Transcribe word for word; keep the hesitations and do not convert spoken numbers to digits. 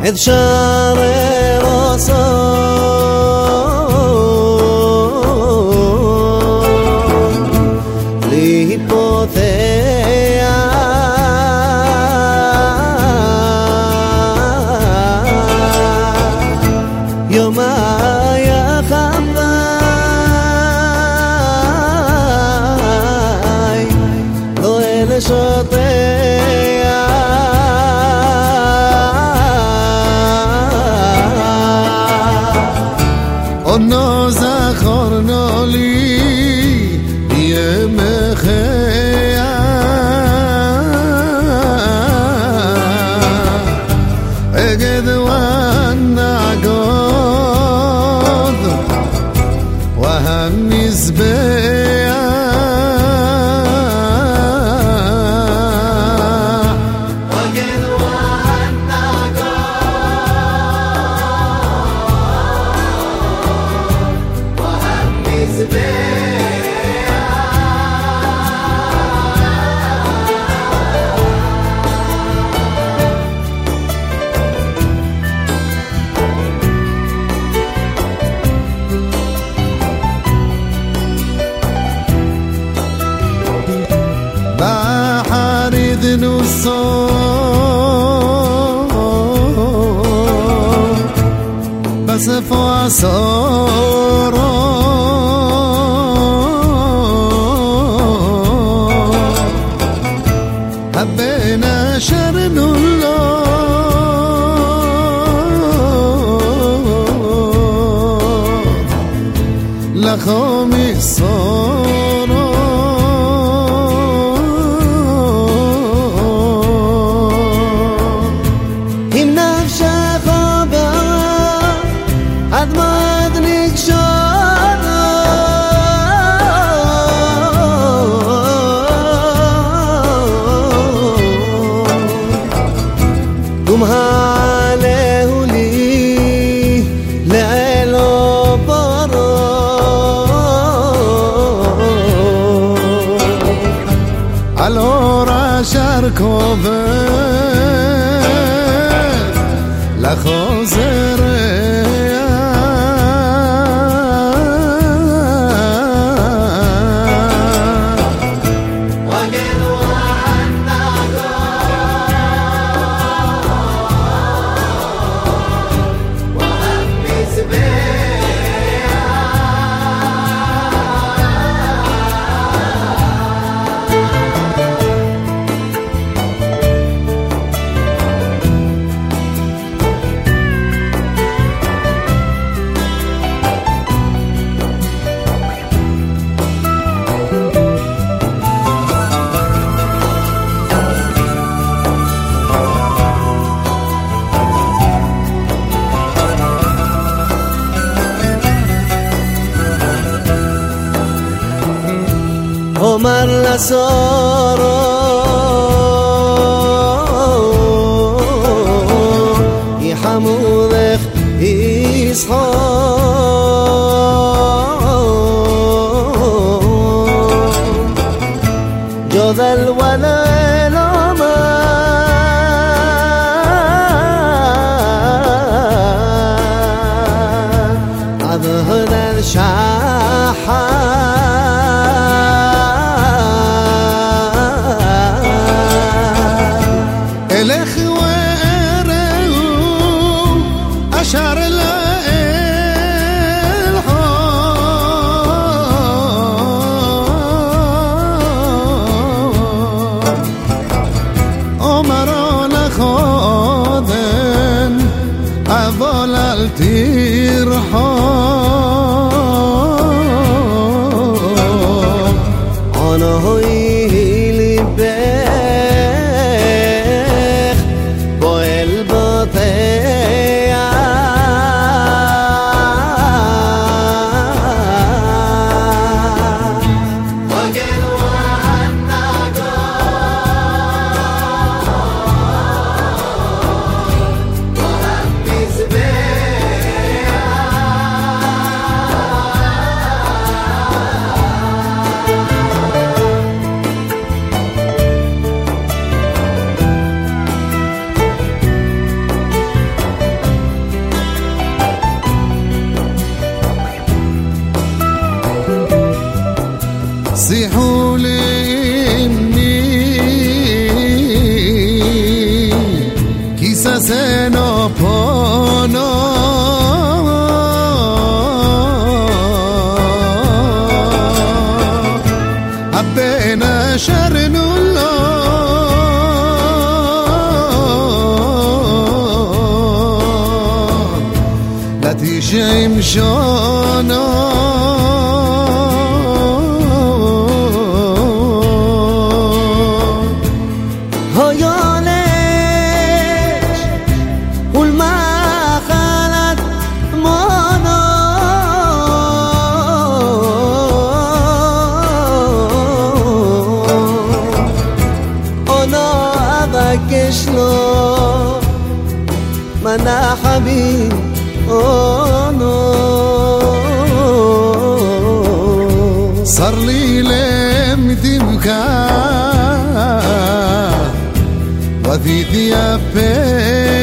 إذ شار راسون لهيبوثيا يوم يا خباي ضوء شطيا أنا زخرنا لي يمخيا أجد وانا قد وهم يزبيا أجد وانا قد وهم يزبيا بحر ذنوسون بس فاسورون حبينا شرن الله لخومي صورون عليه لي لعلو برو الهورا شاركو لخوزريا وقد وانا وهم يزبيا عمر لسارو يحمودك يصحون جوذ الولا لما أظهر الشاحة أشار الحب أمر لخوذن أظل الترحب أنا هاي لبيخ بويل بطيع وقل وانا وهم يزبيع ותשם שונו היולש ולמחלת מונו אונו אבקש לו מנה חביב אונו صار لي لم تبكى وفي ثيابي